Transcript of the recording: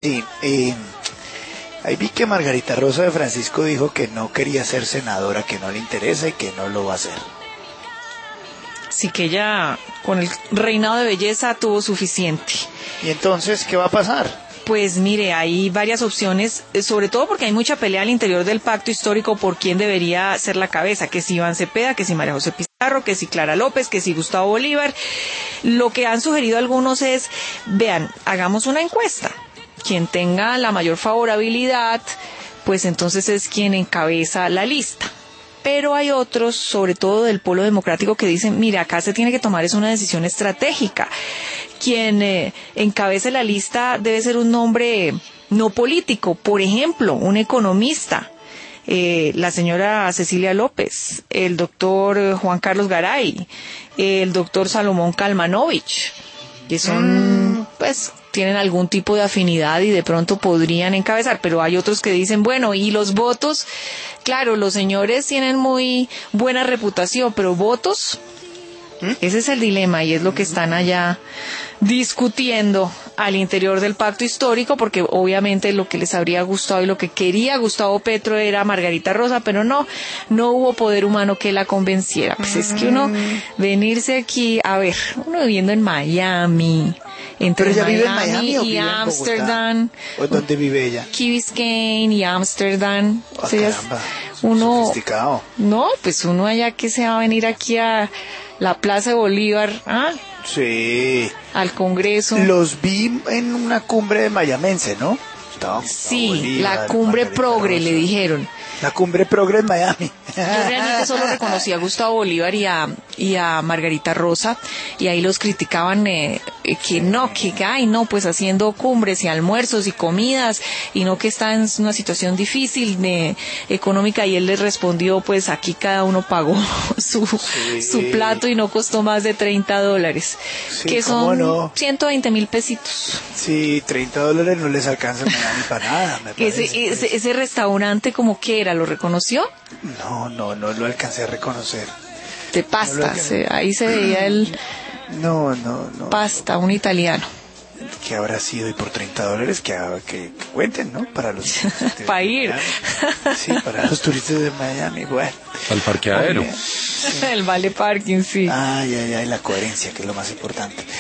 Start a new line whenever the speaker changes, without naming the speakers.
Sí, ahí vi que Margarita Rosa de Francisco dijo que no quería ser senadora, que no le interesa y que no lo va a hacer.
Sí, que ella con el reinado de belleza tuvo suficiente.
¿Y entonces qué va a pasar?
Pues mire, hay varias opciones, sobre todo porque hay mucha pelea al interior del pacto histórico por quién debería ser la cabeza, que si Iván Cepeda, que si María José Pizarro, que si Clara López, que si Gustavo Bolívar. Lo que han sugerido algunos es, vean, hagamos una encuesta. Quien tenga la mayor favorabilidad, pues entonces es quien encabeza la lista. Pero hay otros, sobre todo del polo democrático, que dicen, mira, acá se tiene que tomar es una decisión estratégica. Quien encabece la lista debe ser un nombre no político, por ejemplo, un economista, la señora Cecilia López, el doctor Juan Carlos Garay, el doctor Salomón Kalmanovich, que son, pues, tienen algún tipo de afinidad y de pronto podrían encabezar, pero hay otros que dicen, bueno, ¿y los votos? Claro, los señores tienen muy buena reputación, pero ¿votos? Ese es el dilema y es lo que están allá discutiendo al interior del pacto histórico, porque obviamente lo que les habría gustado y lo que quería Gustavo Petro era Margarita Rosa, pero no hubo poder humano que la convenciera. Pues es que uno venirse aquí, a ver, uno viviendo en Miami, entre
¿Pero ella vive en
Miami
Miami o
y
vive en
Ámsterdam,
¿O dónde vive ella?
Key Biscayne y Ámsterdam.
Ah,
O sea,
caramba,
uno,
sofisticado.
no, pues uno allá que se va a venir aquí a la Plaza de Bolívar,
Sí.
al Congreso.
Los vi en una cumbre de Mayamense, ¿no?
Sí,
Bolívar,
la cumbre
Margarita
progre,
Rosa.
le dijeron.
La cumbre progre en Miami.
Yo realmente solo reconocí a Gustavo Bolívar y a Margarita Rosa, y ahí los criticaban pues haciendo cumbres y almuerzos y comidas, y no que está en una situación difícil económica, y él les respondió, pues aquí cada uno pagó su plato y no costó más de $30,
Sí,
que son
no.
120,000 pesitos.
Sí, $30 no les alcanza en Miami para nada, me parece.
Ese restaurante, como que era, ¿lo reconoció?
No lo alcancé a reconocer.
De pasta, ahí se veía el
No.
pasta, un italiano.
¿Qué habrá sido? Y por $30 que cuenten, ¿no? Para los turistas
para ir.
Sí, para los turistas de Miami, bueno.
Al parqueadero.
Sí.
El vale parking, sí.
Ay, la coherencia, que es lo más importante.